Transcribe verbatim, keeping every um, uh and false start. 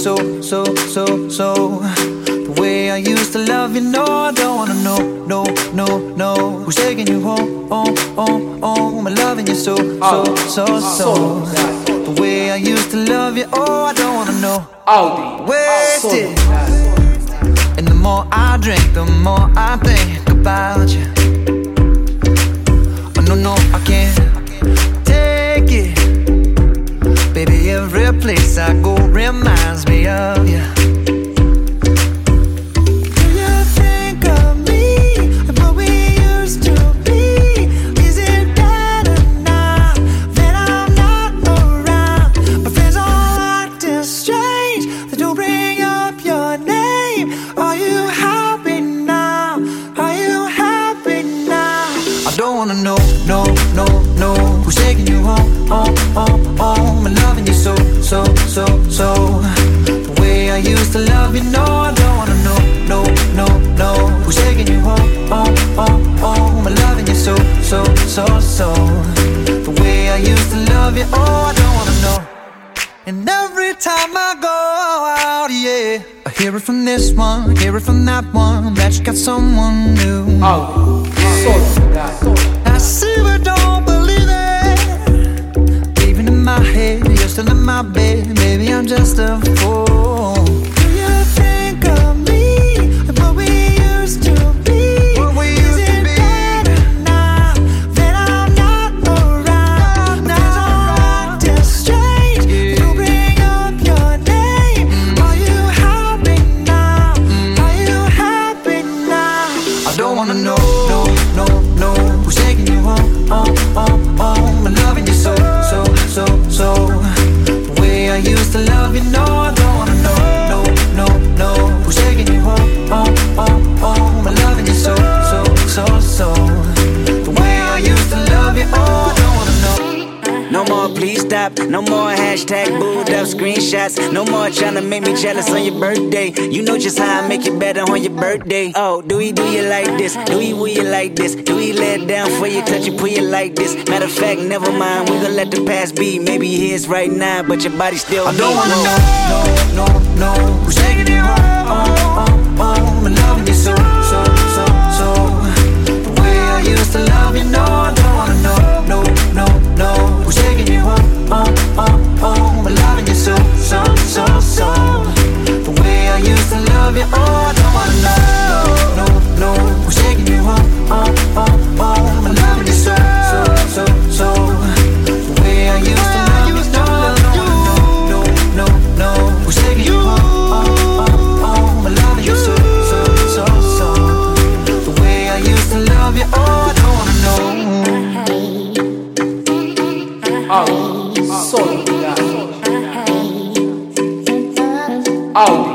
so, so, so, so. The way I used to love you, no, I don't wanna know, no, no, no. Who's taking you home, home, home, home? I'm loving you so, so, so, so. The way I used to love you, oh, I don't wanna know. Wasted. And the more I drink, the more I think about you. Oh no, no, I can't take it. Baby, every place I go reminds me of you. Do you think of me and what we used to be? Is it better now that I'm not around? My friends all acting strange, they don't bring up your name. Are you happy now? Are you happy now? I don't wanna know, no, no, no. Who's taking you home, home, home, home? I'm loving you so, so, so, so. The way I used to love you, no, I don't wanna know, no, no, no. Who's taking you home, home, home, home? I'm loving you so, so, so, so. The way I used to love you, oh, I don't wanna know. And every time I go out, yeah, I hear it from this one, hear it from that one, that you got someone new. Oh, so, I see but don't believe it. Even in my head, you're still in my bed. Maybe I'm just a fool. Do you think of me and what we used to be? What we used Is it to be? Better now that I'm not around? Now I'm acting strange. Yeah. You bring up your name. Mm. Are you happy now? Mm. Are you happy now? I don't wanna know, no, no, no. Who's taking you home, home, home, home? I'm loving you so, so, so, so. The way I used to love you, no, I don't wanna know, no, no, no. Who's taking you home, home, home, home? I'm loving you so, so, so, so. The way I used to love you, oh, I don't wanna know. No more please stop, no more hashtag booed up screenshots. No more trying to make me jealous on your birthday. You know just how I make it better on your birthday. Oh, do he do you like this? Do he will you like this? Do he let down for you, touch you, pull you like this? Matter of fact, never mind, we gon' let the past be. Maybe his right now, but your body still I don't wanna know, no, no, no. Who's taking you home, home, home, home? I'm loving you so, so, so, so. The way I used to love you, no, I don't wanna know, no, no, no. Who's taking you home, home, home, home? I'm loving you so, so, so, so. The way I used to love you, oh, I don't wanna know, no, no, no. Who's taking you home, home, home, home? I'm loving you so, so, so, so. The way I used to love you, no, I don't wanna know, no, no, no. Who's taking you home, home, home, home? I'm loving you so, so, so, so. The way I used to love you, oh, I don't wanna know. oh, so, oh.